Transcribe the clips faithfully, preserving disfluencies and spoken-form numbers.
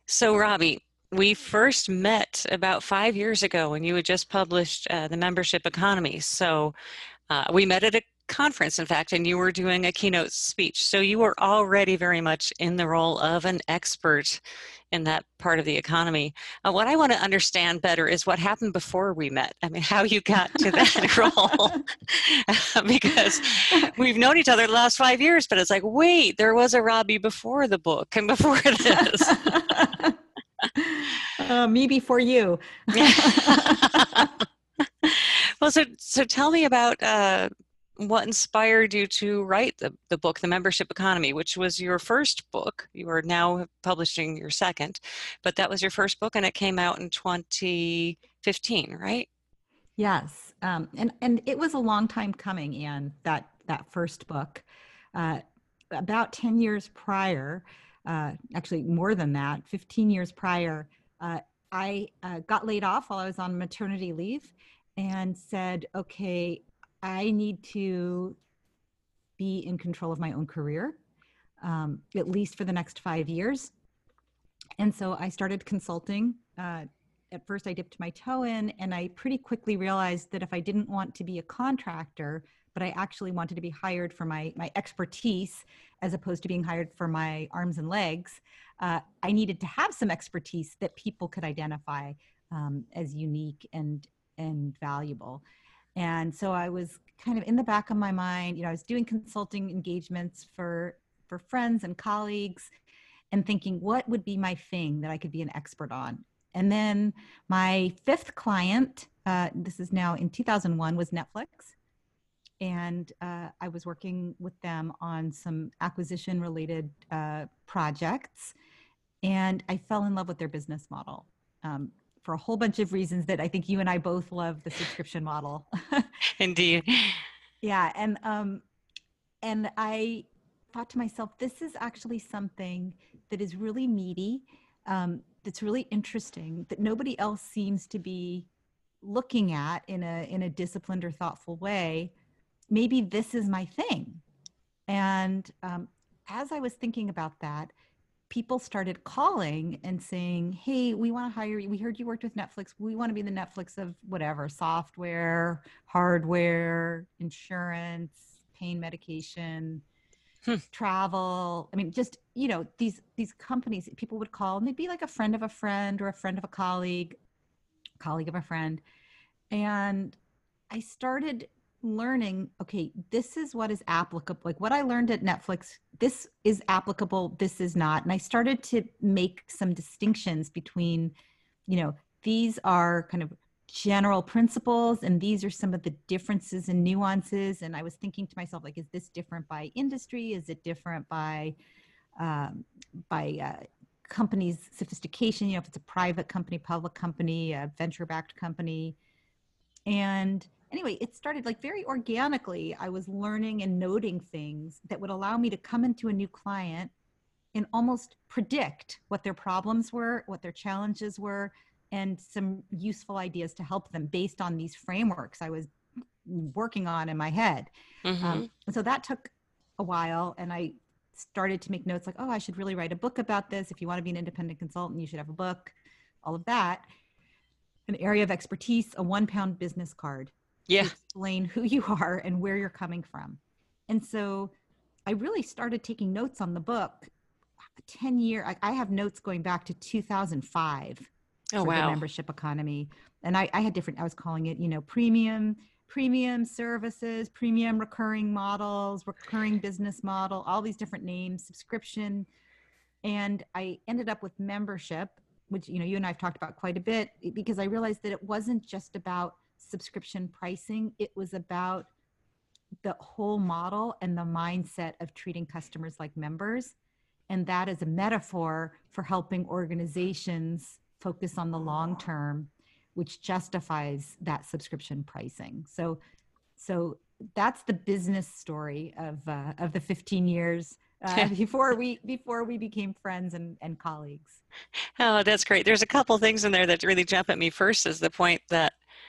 So, Robbie, we first met about five years ago when you had just published uh, The Membership Economy. So, uh, we met at a conference, in fact, and you were doing a keynote speech. So, you were already very much in the role of an expert in that part of the economy. Uh, what I want to understand better is what happened before we met. I mean, how you got to that role. Because we've known each other the last five years, but it's like, wait, there was a Robbie before the book and before this. Uh, me before you. Well, so so tell me about uh, what inspired you to write the, the book, The Membership Economy, which was your first book. You are now publishing your second, but that was your first book, and it came out in twenty fifteen, right? Yes, um, and and it was a long time coming, Anne. That that first book, uh, about ten years prior, uh, actually more than that, fifteen years prior, uh, I uh, got laid off while I was on maternity leave, and said, "Okay, I need to be in control of my own career, um, at least for the next five years." And so I started consulting. Uh, at first, I dipped my toe in, and I pretty quickly realized that if I didn't want to be a contractor, but I actually wanted to be hired for my, my expertise as opposed to being hired for my arms and legs, uh, I needed to have some expertise that people could identify um, as unique and, and valuable. And so I was kind of in the back of my mind, you know, I was doing consulting engagements for, for friends and colleagues, and thinking, what would be my thing that I could be an expert on? And then my fifth client, uh, this is now in two thousand one, was Netflix. And uh, I was working with them on some acquisition related uh, projects. And I fell in love with their business model um, for a whole bunch of reasons that I think you and I both love the subscription model. Indeed. Yeah. And, um, and I thought to myself, this is actually something that is really meaty, um, that's really interesting, that nobody else seems to be looking at in a in a disciplined or thoughtful way. Maybe this is my thing. And um, as I was thinking about that, people started calling and saying, "Hey, we want to hire you. We heard you worked with Netflix. We want to be the Netflix of whatever, software, hardware, insurance, pain medication, Hmm. travel." I mean, just, you know, these these companies, people would call, and they'd be like a friend of a friend or a friend of a colleague, colleague of a friend. And I started learning, okay, this is what is applicable. Like what I learned at Netflix, this is applicable, this is not. And I started to make some distinctions between, you know, these are kind of general principles, and these are some of the differences and nuances. And I was thinking to myself, like, is this different by industry? Is it different by um, by uh, company's sophistication? You know, if it's a private company, public company, a venture-backed company. And anyway, it started like very organically. I was learning and noting things that would allow me to come into a new client and almost predict what their problems were, what their challenges were, and some useful ideas to help them based on these frameworks I was working on in my head. Mm-hmm. Um, and so that took a while, and I started to make notes like, oh, I should really write a book about this. If you want to be an independent consultant, you should have a book, all of that. An area of expertise, a one pound business card Yeah. to explain who you are and where you're coming from. And so I really started taking notes on the book. ten year, I, I have notes going back to two thousand five Oh, for the wow. membership economy. And I, I had different, I was calling it, you know, premium, premium services, premium recurring models, recurring business model, all these different names, subscription. And I ended up with membership, which, you know, you and I have talked about quite a bit, because I realized that it wasn't just about subscription pricing. It was about the whole model and the mindset of treating customers like members. And that is a metaphor for helping organizations focus on the long term, which justifies that subscription pricing. So, so that's the business story of uh, of the fifteen years uh, before we before we became friends and, and colleagues. Oh, that's great. There's a couple things in there that really jump at me. First is the point that,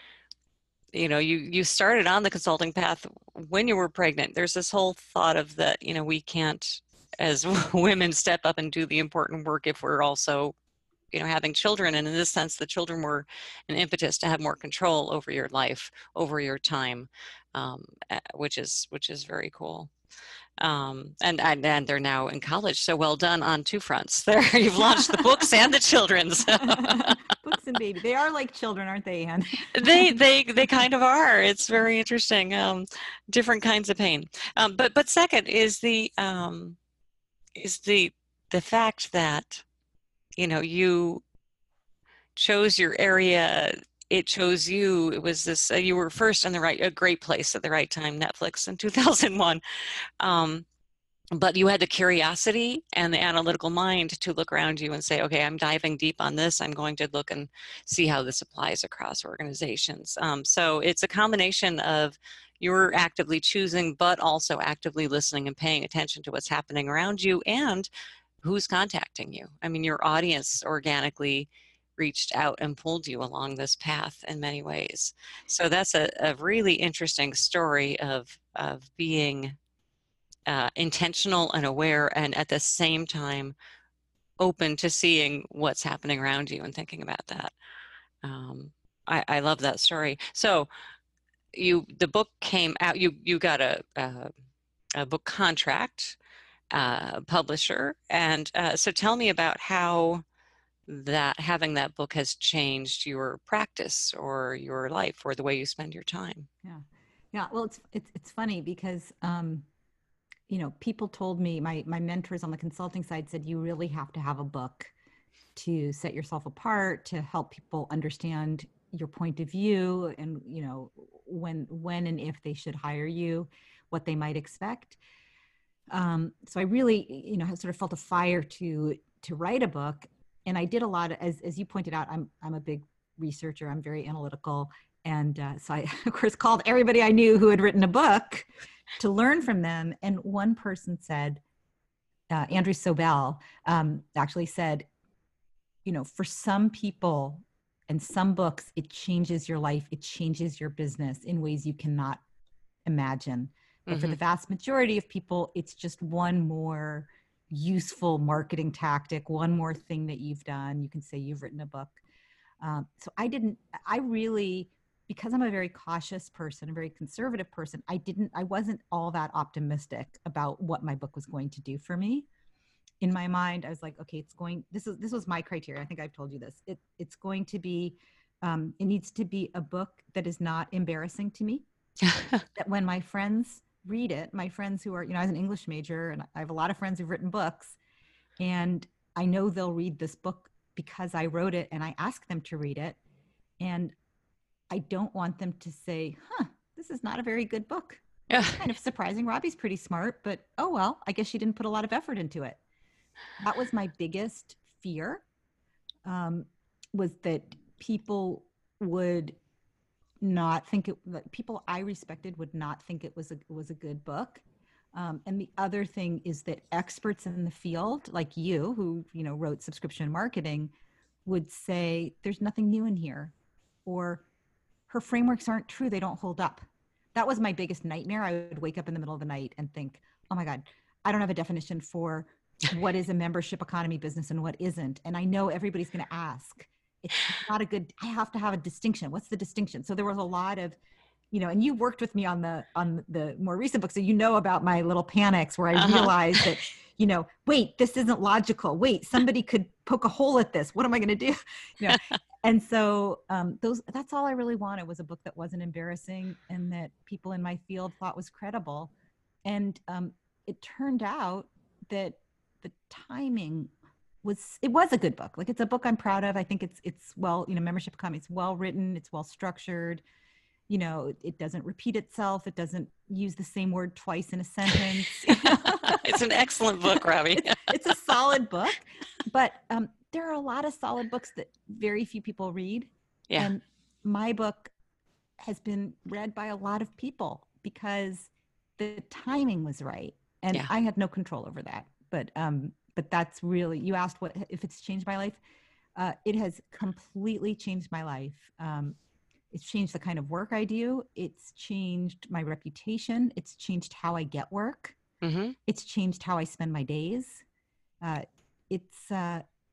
you know, you you started on the consulting path when you were pregnant. There's this whole thought of that, you know, we can't, as women, step up and do the important work if we're also you know, having children. And in this sense, the children were an impetus to have more control over your life, over your time, um, uh, which is which is very cool. Um, and, and and they're now in college. So well done on two fronts. There, you've launched the books and the children's. Books and baby. They are like children, aren't they, Anne? They they they kind of are. It's very interesting. Um, different kinds of pain. Um, but but second is the um, is the the fact that, you know, you chose your area. It chose you. It was this. Uh, you were first in the right, a great place at the right time. Netflix in two thousand one. Um, but you had the curiosity and the analytical mind to look around you and say, okay, I'm diving deep on this. I'm going to look and see how this applies across organizations. Um, so it's a combination of you're actively choosing, but also actively listening and paying attention to what's happening around you and who's contacting you. I mean, your audience organically reached out and pulled you along this path in many ways. So that's a, a really interesting story of, of being Uh, intentional and aware, and at the same time open to seeing what's happening around you and thinking about that. Um, I, I love that story. So you, the book came out. You you got a a, a book contract, uh, publisher, and uh, so tell me about how that having that book has changed your practice or your life or the way you spend your time. Yeah, yeah. Well, it's it's it's funny because. Um, you know, people told me, my my mentors on the consulting side said, you really have to have a book to set yourself apart, to help people understand your point of view, and, you know, when when and if they should hire you, what they might expect. Um, so I really, you know, sort of felt a fire to to write a book, and I did a lot of, as as you pointed out, I'm I'm a big researcher. I'm very analytical, and uh, so I of course called everybody I knew who had written a book to learn from them. And one person said, uh, Andrew Sobel um, actually said, you know, for some people and some books, it changes your life, it changes your business in ways you cannot imagine. But for Mm-hmm. the vast majority of people, it's just one more useful marketing tactic, one more thing that you've done. You can say you've written a book. Um, so I didn't, I really, because I'm a very cautious person, a very conservative person, I didn't, I wasn't all that optimistic about what my book was going to do for me. In my mind, I was like, okay, it's going, this is, this was my criteria. I think I've told you this. It, it's going to be, um, it needs to be a book that is not embarrassing to me. That when my friends read it, my friends who are, you know, I was an English major and I have a lot of friends who've written books, and I know they'll read this book because I wrote it and I asked them to read it. And I don't want them to say, huh, this is not a very good book. Yeah. It's kind of surprising. Robbie's pretty smart, but oh well, I guess she didn't put a lot of effort into it. That was my biggest fear, um, was that people would not think it, that people I respected would not think it was a, was a good book. Um, and the other thing is that experts in the field, like you, who, you know, wrote subscription marketing, would say, there's nothing new in here, or her frameworks aren't true, they don't hold up. That was my biggest nightmare. I would wake up in the middle of the night and think, oh my God, I don't have a definition for what is a membership economy business and what isn't. And I know everybody's going to ask. It's not a good, I have to have a distinction. What's the distinction? So there was a lot of, you know, and you worked with me on the, on the more recent book. So you know about my little panics where I Uh-huh. realized that, you know, wait, this isn't logical. Wait, somebody could poke a hole at this. What am I going to do? You know, and so um, those, that's all I really wanted, was a book that wasn't embarrassing and that people in my field thought was credible. And um, it turned out that the timing was, it was a good book. Like, it's a book I'm proud of. I think it's, it's well, you know, Membership Economy, it's well written, it's well structured. You know, it, it doesn't repeat itself. It doesn't use the same word twice in a sentence. It's an excellent book, Robbie. it's, it's a solid book, but um, there are a lot of solid books that very few people read. Yeah. And my book has been read by a lot of people because the timing was right. And Yeah. I had no control over that. But um, but that's really, you asked what if it's changed my life. Uh, it has completely changed my life. Um, it's changed the kind of work I do. It's changed my reputation. It's changed how I get work. Mm-hmm. It's changed how I spend my days. Uh, it's uh,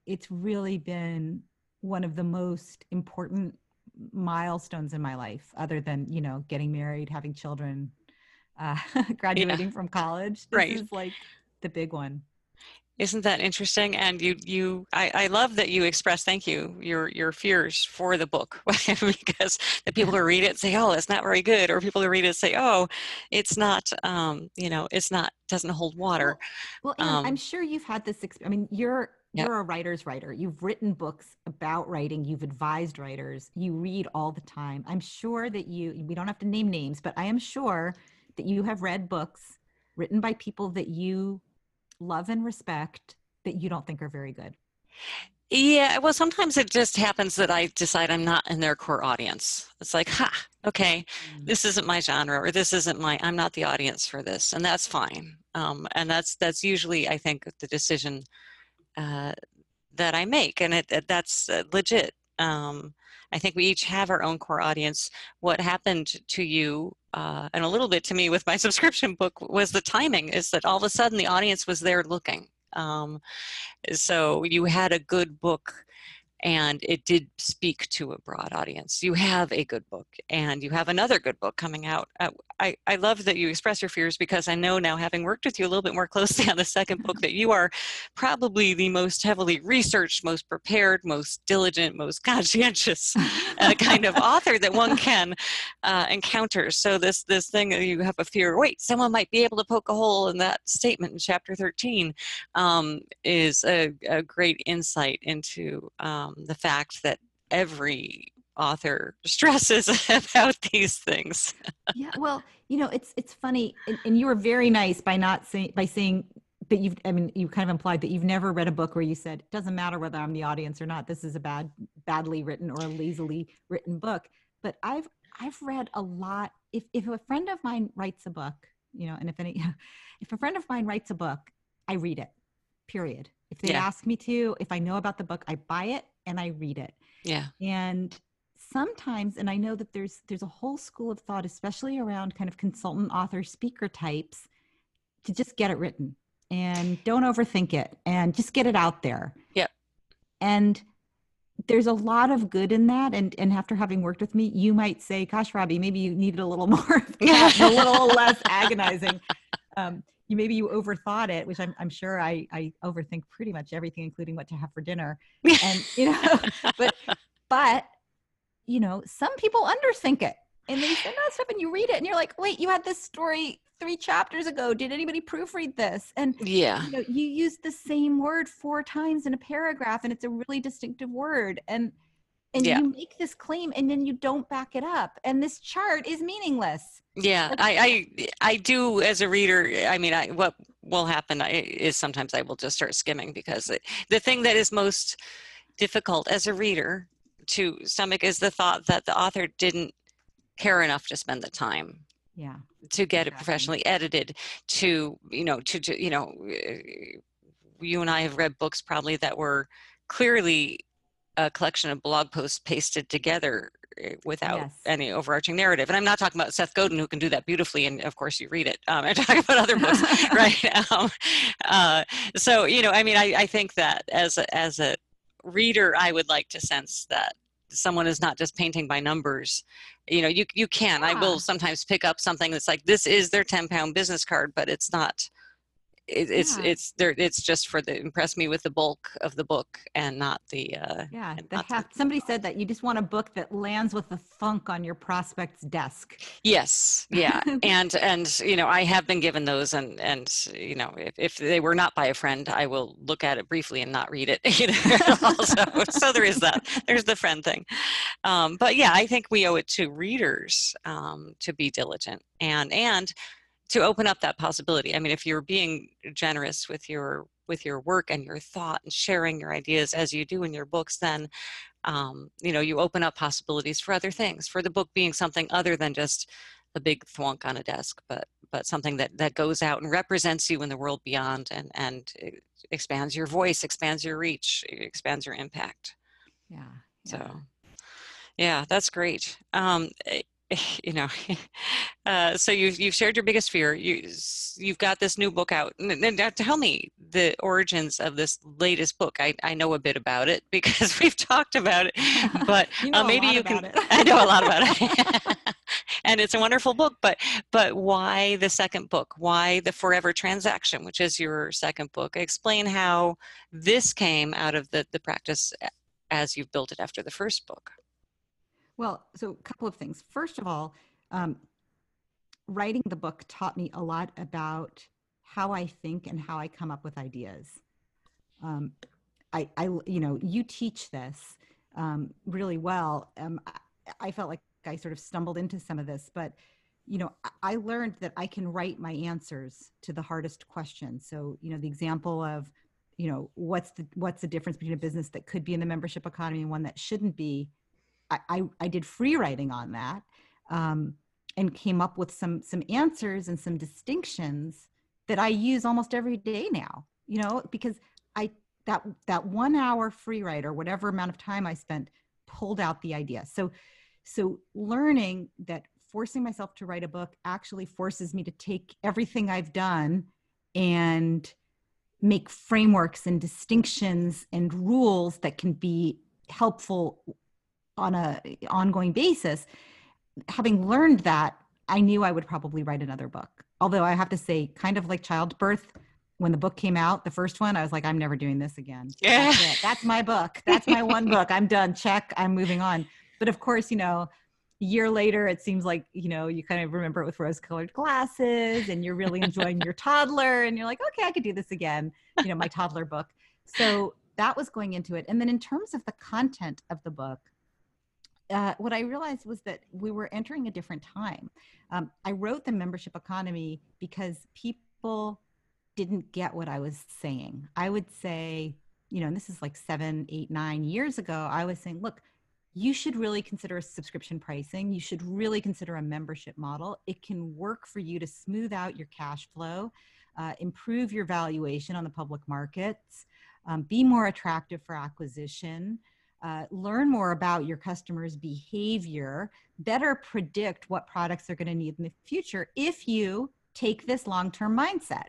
it's really been one of the most important milestones in my life, other than, you know, getting married, having children, uh, Yeah, graduating from college. This right. is like the big one. Isn't that interesting? And you, you, I, I love that you express, thank you, your, your fears for the book, because the people who read it say, oh, it's not very good, or people who read it say, oh, it's not, um, you know, it's not, doesn't hold water. Well, well, Anne, I'm Um, sure you've had this. Exp- I mean, you're yeah, you're a writer's writer. You've written books about writing. You've advised writers. You read all the time. I'm sure that you. We don't have to name names, but I am sure that you have read books written by people that you love and respect that you don't think are very good. yeah. Well, sometimes it just happens that I decide I'm not in their core audience. It's like, ha, okay, Mm. this isn't my genre, or this isn't my, I'm not the audience for this, and that's fine. Um, and that's that's usually, I think, the decision uh, that I make, and it, it that's uh, legit. Um, I think we each have our own core audience. What happened to you, uh, and a little bit to me with my subscription book, was the timing. Is that all of a sudden the audience was there looking. Um, so you had a good book and it did speak to a broad audience. You have a good book and you have another good book coming out. Uh, I, I love that you express your fears, because I know now, having worked with you a little bit more closely on the second book, that you are probably the most heavily researched, most prepared, most diligent, most conscientious uh, kind of author that one can uh, encounter. So this this thing that you have a fear, wait, someone might be able to poke a hole in that statement in chapter thirteen, um, is a, a great insight into um, the fact that every author stresses about these things. Yeah, well, you know, it's it's funny, and, and you were very nice by not saying by saying that you've. I mean, you kind of implied that you've never read a book where you said it doesn't matter whether I'm the audience or not. This is a bad, badly written or a lazily written book. But I've I've read a lot. If if a friend of mine writes a book, you know, and if any, if a friend of mine writes a book, I read it. Period. If they Yeah, ask me to, if I know about the book, I buy it and I read it. yeah, And sometimes, and I know that there's there's a whole school of thought, especially around kind of consultant author speaker types, to just get it written and don't overthink it and just get it out there. yeah. And there's a lot of good in that. And and after having worked with me, you might say, gosh, Robbie, maybe you needed a little more of that and a little less agonizing. Um, you maybe you overthought it, which I'm I'm sure I I overthink pretty much everything, including what to have for dinner. And you know, but but you know, some people underthink it and they send out stuff and you read it and you're like, wait, you had this story three chapters ago. Did anybody proofread this? And, Yeah, you know, you use the same word four times in a paragraph and it's a really distinctive word. And, and yeah, you make this claim and then you don't back it up. And this chart is meaningless. yeah. Like, I, I, I do, as a reader. I mean, I, what will happen is sometimes I will just start skimming, because it, the thing that is most difficult as a reader to stomach is the thought that the author didn't care enough to spend the time yeah, to get it exactly. professionally edited, to, you know, to, to you know, you and I have read books probably that were clearly a collection of blog posts pasted together without Yes. any overarching narrative. And I'm not talking about Seth Godin, who can do that beautifully, and of course you read it. Um, I'm talking about other books, right? Um, uh, so, you know, I mean, I, I think that as a, as a reader, I would like to sense that someone is not just painting by numbers. You know, you you can. I will Yeah. sometimes pick up something that's like, this is their ten pound business card, but it's not. It, it's Yeah. it's there. It's just for the impress me with the bulk of the book, and not the uh, Yeah. and The not the. heft. Somebody said that you just want a book that lands with a thunk on your prospect's desk. Yes, yeah, and and you know, I have been given those, and and you know, if, if they were not by a friend, I will look at it briefly and not read it. You know, also, so there is that. There's the friend thing. Um, but yeah, I think we owe it to readers um, to be diligent and and to open up that possibility. I mean, if you're being generous with your with your work and your thought and sharing your ideas as you do in your books, then um, you know, you open up possibilities for other things, for the book being something other than just the big thwunk on a desk, but but something that that goes out and represents you in the world beyond, and and expands your voice, expands your reach, expands your impact. Yeah. Yeah. So yeah, that's great. Um, you know, uh, so you've you've shared your biggest fear. You you've got this new book out. And, and now tell me the origins of this latest book. I I know a bit about it because we've talked about it, but You uh, know a maybe lot you can. about it. I know a lot about it, and it's a wonderful book. But but why the second book? Why the Forever Transaction, which is your second book? Explain how this came out of the the practice as you've built it after the first book. Well, so a couple of things. First of all, um, writing the book taught me a lot about how I think and how I come up with ideas. Um, I, I, you know, you teach this um, really well. Um, I, I felt like I sort of stumbled into some of this, but you know, I, I learned that I can write my answers to the hardest questions. So, you know, the example of, you know, what's the what's the difference between a business that could be in the membership economy and one that shouldn't be. I, I, I did free writing on that, um, and came up with some some answers and some distinctions that I use almost every day now. You know, because I that that one hour free write or whatever amount of time I spent pulled out the idea. So so learning that forcing myself to write a book actually forces me to take everything I've done and make frameworks and distinctions and rules that can be helpful on a ongoing basis. Having learned that, I knew I would probably write another book. Although I have to say, kind of like childbirth, when the book came out, the first one, I was like, I'm never doing this again. Yeah. That's it. That's my book. That's my one book. I'm done. Check. I'm moving on. But of course, you know, a year later, it seems like, you know, you kind of remember it with rose colored glasses and you're really enjoying your toddler and you're like, okay, I could do this again. You know, my toddler book. So that was going into it. And then in terms of the content of the book, uh, what I realized was that we were entering a different time. Um, I wrote the membership economy because people didn't get what I was saying. I would say, you know, and this is like seven, eight, nine years ago, I was saying, look, you should really consider a subscription pricing. You should really consider a membership model. It can work for you to smooth out your cash flow, uh, improve your valuation on the public markets, um, be more attractive for acquisition, uh, learn more about your customers' behavior, better predict what products they're going to need in the future if you take this long-term mindset.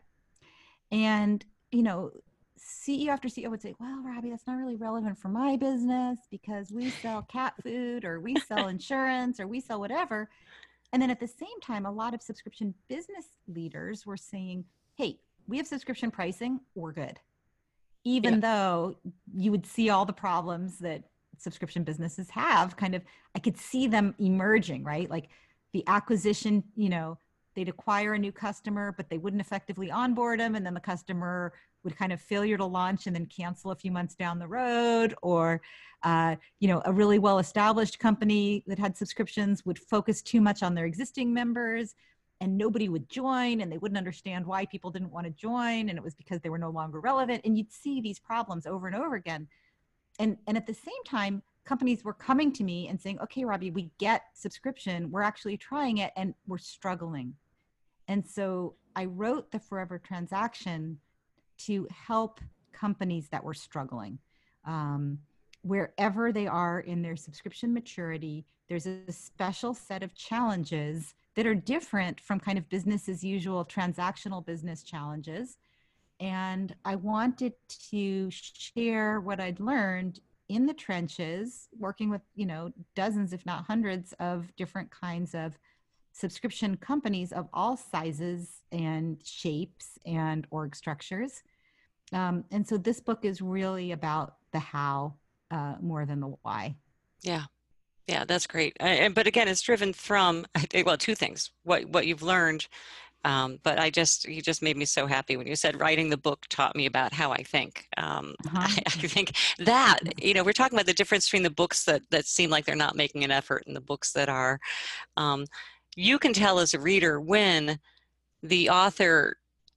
And, you know, C E O after C E O would say, well, Robbie, that's not really relevant for my business because we sell cat food or we sell insurance or we sell whatever. And then at the same time, a lot of subscription business leaders were saying, hey, we have subscription pricing, we're good. Even Yeah. though you would see all the problems that subscription businesses have, kind of, I could see them emerging, right? Like the acquisition, you know, they'd acquire a new customer, but they wouldn't effectively onboard them. And then the customer would kind of failure to launch and then cancel a few months down the road. Or, uh, you know, a really well-established company that had subscriptions would focus too much on their existing members and nobody would join and they wouldn't understand why people didn't want to join. And it was because they were no longer relevant. And you'd see these problems over and over again. And, and at the same time, companies were coming to me and saying, okay, Robbie, we get subscription. We're actually trying it and we're struggling. And so I wrote the Forever Transaction to help companies that were struggling. Um, wherever they are in their subscription maturity, there's a special set of challenges that are different from kind of business as usual transactional business challenges. And I wanted to share what I'd learned in the trenches, working with, you know, dozens, if not hundreds of different kinds of subscription companies of all sizes and shapes and org structures. Um, and so this book is really about the how uh, more than the why. Yeah. Yeah, that's great. Uh, but again, it's driven from, I think, well, two things, what, what you've learned. Um, but I just, you just made me so happy when you said writing the book taught me about how I think. Um, Uh-huh. I, I think that, you know, we're talking about the difference between the books that, that seem like they're not making an effort and the books that are. Um, you can tell as a reader when the author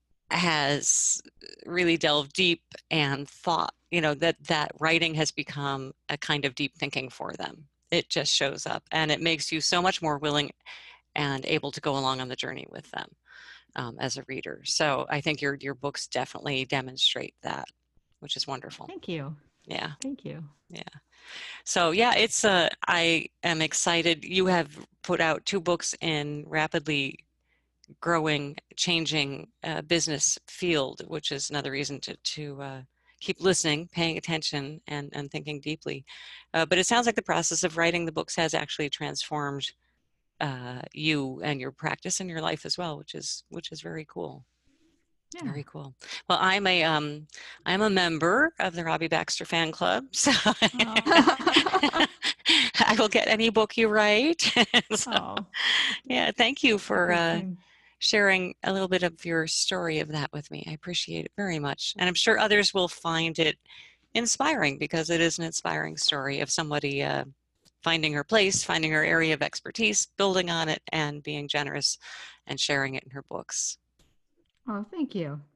has really delved deep and thought, you know, that that writing has become a kind of deep thinking for them. It just shows up and it makes you so much more willing and able to go along on the journey with them um, as a reader. So I think your your books definitely demonstrate that, which is wonderful. Thank you. Yeah. Thank you. Yeah. So yeah, it's uh, I am excited. You have put out two books in rapidly growing, changing uh, business field, which is another reason to to uh, keep listening, paying attention, and and thinking deeply. Uh, but it sounds like the process of writing the books has actually transformed uh, you and your practice and your life as well, which is which is very cool. Yeah. Very cool. Well, I'm a um, I'm a member of the Robbie Baxter fan club, so Oh. I will get any book you write. So, Oh, yeah, thank you for very uh, kind. sharing a little bit of your story of that with me. I appreciate it very much, and I'm sure others will find it inspiring because it is an inspiring story of somebody uh, finding her place, finding her area of expertise, building on it, and being generous and sharing it in her books. Oh, thank you.